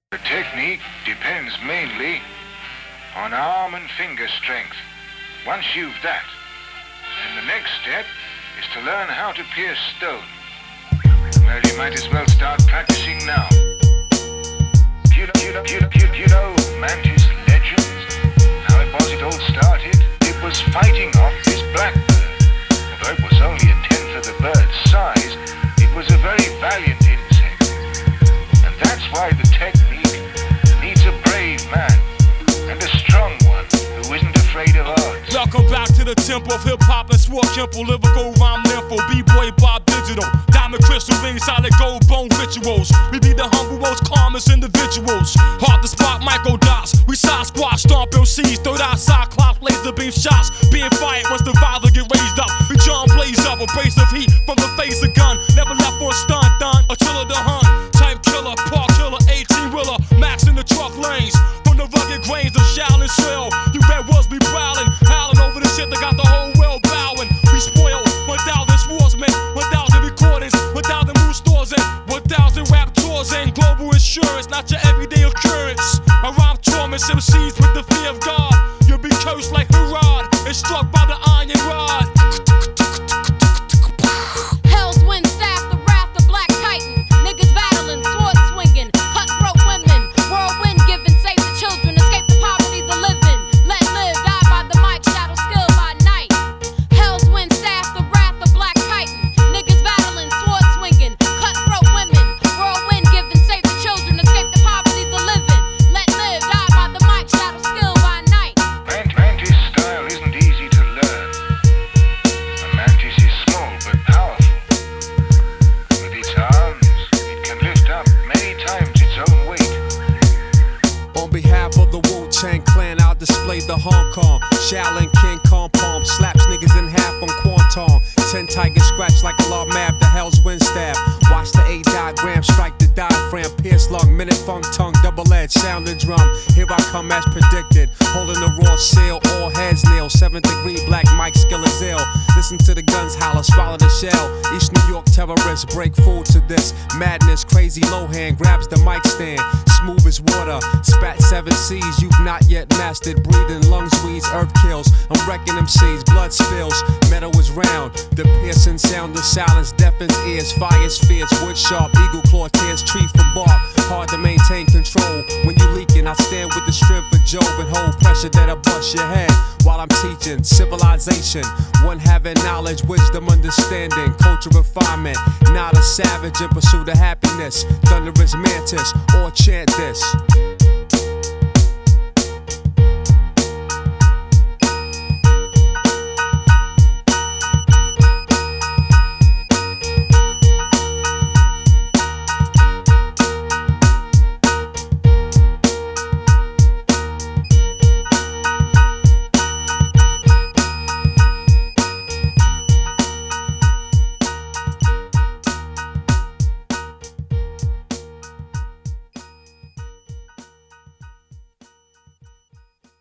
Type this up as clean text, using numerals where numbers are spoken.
The technique depends mainly on arm and finger strength. Once you've that, then the next step is to learn how to pierce stone. Well, you might as well start practicing now. You know Mantis legends? How it all started? It was fighting off this blackbird. Although it was only a tenth of the bird's size, it was a very valiant insect. And that's why the technique needs a brave man and a strong one who isn't afraid of odds. Welcome back to the temple of hip-hop and swore Kemple, lyrical rhyme nympho, B-boy Bob Digital, diamond crystal rings, solid gold bone rituals. We be the humble, most calmest individuals. Hard to spot microdots, we side squat, stomp MCs, third eye cyclops, laser beam shots, being fired once the father get raised up. We John blaze up, a brace of heat from the face of gun, never left for a stunt, done, Attila the Hun, type killer, park killer, 18-wheeler, max in the truck lanes, from the rugged grains of Shaolin Trail. You red wolves be prowling, howling over the shit that got the whole world bowing. We spoil 1,000 swordsmen, 1,000 recordings, 1,000 mood stores, and 1,000 rap tours, and global insurance, not your everyday occurrence. I rhyme torments MCs with the fear of God. You'll be cursed like Herod and struck by the iron rod. Hell's wind staff, the wrath of Black Titan. Niggas battling, sword swinging, cutthroat women. Whirlwind giving, save the children, escape the poverty, the living. Let live, die by the mic, shadow skill by night. Hell's wind staff, the wrath of Black Titan. Niggas battling, sword swinging, cutthroat women. Whirlwind giving, save the children, escape the poverty, the living. Let live, die by the mic, shadow skill by night. Mantis style isn't easy to learn. A mantis is small but powerful. With its arms, it can lift up many times its own weight. On behalf of the Wu-Tang Clan, I'll display the Hong Kong Shaolin King Kong palm, slaps niggas in half on Quanton. 10 tigers scratch like a law map, the hell's wind stab. Watch the A diagram, strike the diaphragm, pierce lung, minute funk tongue, double edge, sound the drum. Here I come as predicted, holding the raw seal, all heads nailed. 7th degree, black Mike skill is ill. Listen to the guns holler, swallow the shell. East New York terrorists break food to this madness. Crazy Lohan grabs the mic stand, smooth as water. Spat 7 C's, you've not yet mastered. Breathing lungs, weeds, earth kills. I'm wrecking them seeds, blood spills. Metal is round, the piercing sound of silence deafens ears. Fire's fierce, wood sharp, eagle claw tears tree from bark. Hard to maintain control when you leaking. I stand with the strength of Job and hold pressure that'll bust your head while I'm teaching civilization. One having knowledge, wisdom, understanding, culture, refinement. Not a savage in pursuit of happiness. Thunderous mantis, or chant this.